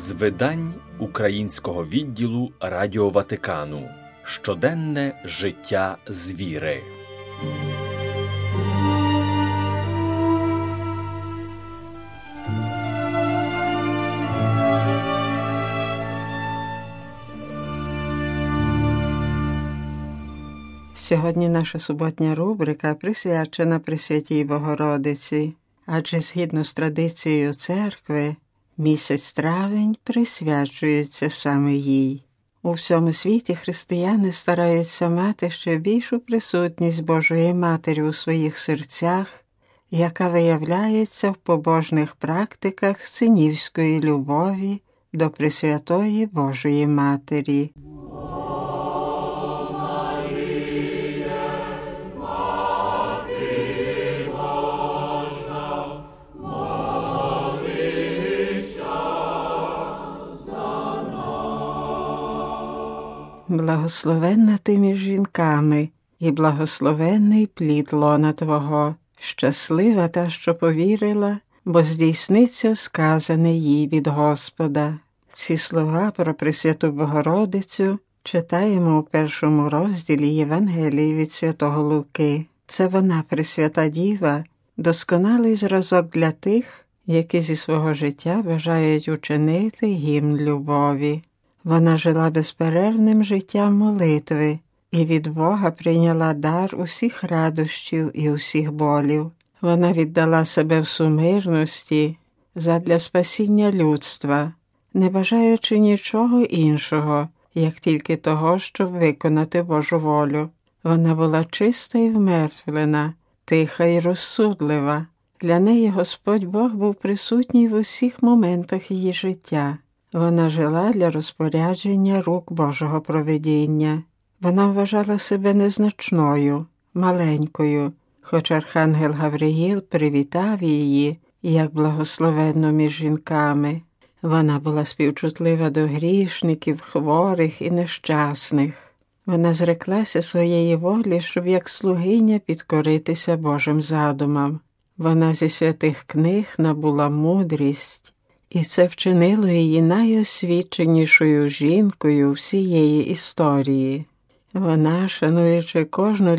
З видань українського відділу Радіо Ватикану. Щоденне життя з віри. Сьогодні наша суботня рубрика присвячена Пресвятій Богородиці, адже згідно з традицією церкви, місяць травень присвячується саме їй. У всьому світі християни стараються мати ще більшу присутність Божої Матері у своїх серцях, яка виявляється в побожних практиках синівської любові до Пресвятої Божої Матері. Благословенна ти між жінками, і благословенний плід лона Твого, щаслива та, що повірила, бо здійсниться сказане їй від Господа. Ці слова про Пресвяту Богородицю читаємо у першому розділі Євангелії від Святого Луки. Це вона, Пресвята Діва, досконалий зразок для тих, які зі свого життя бажають учинити гімн любові. Вона жила безперервним життям молитви і від Бога прийняла дар усіх радощів і усіх болів. Вона віддала себе в сумирності задля спасіння людства, не бажаючи нічого іншого, як тільки того, щоб виконати Божу волю. Вона була чиста і вмертвлена, тиха і розсудлива. Для неї Господь Бог був присутній в усіх моментах її життя. Вона жила для розпорядження рук Божого провидіння. Вона вважала себе незначною, маленькою, хоч архангел Гавриїл привітав її, як благословенну між жінками. Вона була співчутлива до грішників, хворих і нещасних. Вона зреклася своєї волі, щоб як слугиня підкоритися Божим задумам. Вона зі святих книг набула мудрість, і це вчинило її найосвіченішою жінкою всієї історії. Вона, шануючи кожну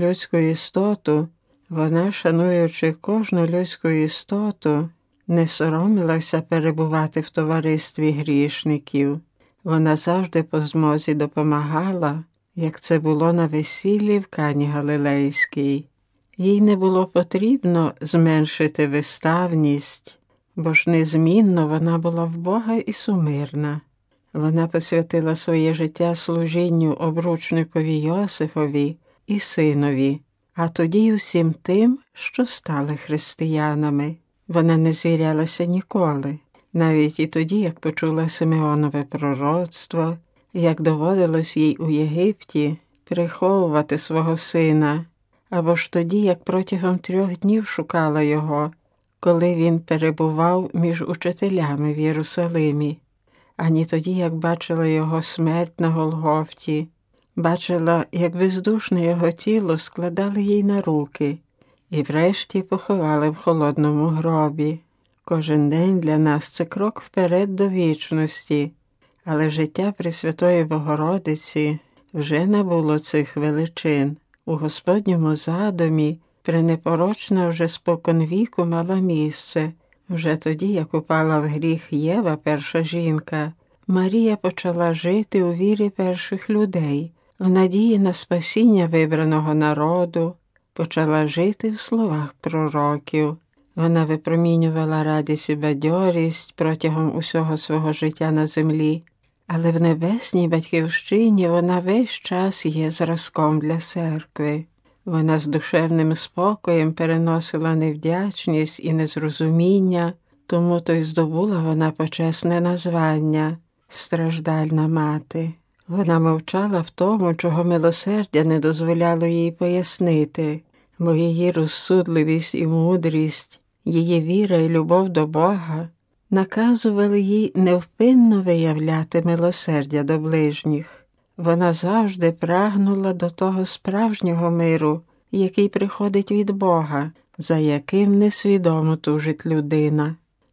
людську істоту, не соромилася перебувати в товаристві грішників. Вона завжди по змозі допомагала, як це було на весіллі в Кані Галилейській. Їй не було потрібно зменшити виставність, бо ж незмінно вона була в Бога і сумирна. Вона посвятила своє життя служінню обручникові Йосифові і синові, а тоді й усім тим, що стали християнами. Вона не звірялася ніколи, навіть і тоді, як почула Симеонове пророцтво, як доводилось їй у Єгипті приховувати свого сина, або ж тоді, як протягом 3 днів шукала його, коли він перебував між учителями в Єрусалимі, ані тоді, як бачила його смерть на Голгофті, бачила, як бездушне його тіло складали їй на руки і врешті поховали в холодному гробі. Кожен день для нас – це крок вперед до вічності, але життя Пресвятої Богородиці вже набуло цих величин. У Господньому задумі пренепорочна вже споконвіку мала місце. Вже тоді, як упала в гріх Єва, перша жінка, Марія почала жити у вірі перших людей, в надії на спасіння вибраного народу, почала жити в словах пророків. Вона випромінювала радість і бадьорість протягом усього свого життя на землі, але в небесній батьківщині вона весь час є зразком для церкви. Вона з душевним спокоєм переносила невдячність і незрозуміння, тому то й здобула вона почесне названня «Страждальна мати». Вона мовчала в тому, чого милосердя не дозволяло їй пояснити, бо її розсудливість і мудрість, її віра і любов до Бога наказували їй невпинно виявляти милосердя до ближніх. Вона завжди прагнула до того справжнього миру, який приходить від Бога, за яким несвідомо тужить людина.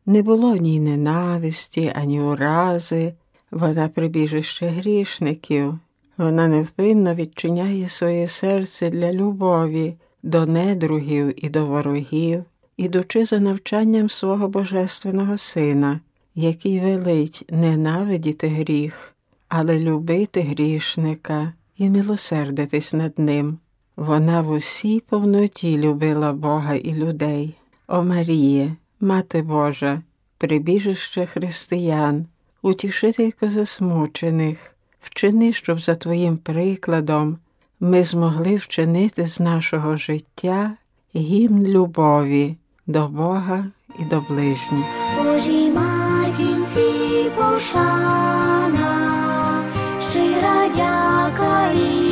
Не було ні ненависті, ані урази. Вона прибіжище грішників. Вона невпинно відчиняє своє серце для любові до недругів і до ворогів, ідучи за навчанням свого Божественного Сина, який велить ненавидіти гріх, але любити грішника і милосердитись над ним. Вона в усій повноті любила Бога і людей. О Маріє, Мати Божа, прибіжище християн, утішителько засмучених, вчини, щоб за Твоїм прикладом ми змогли вчинити з нашого життя гімн любові до Бога і до ближніх. Божій матінці пошана, щира дяка і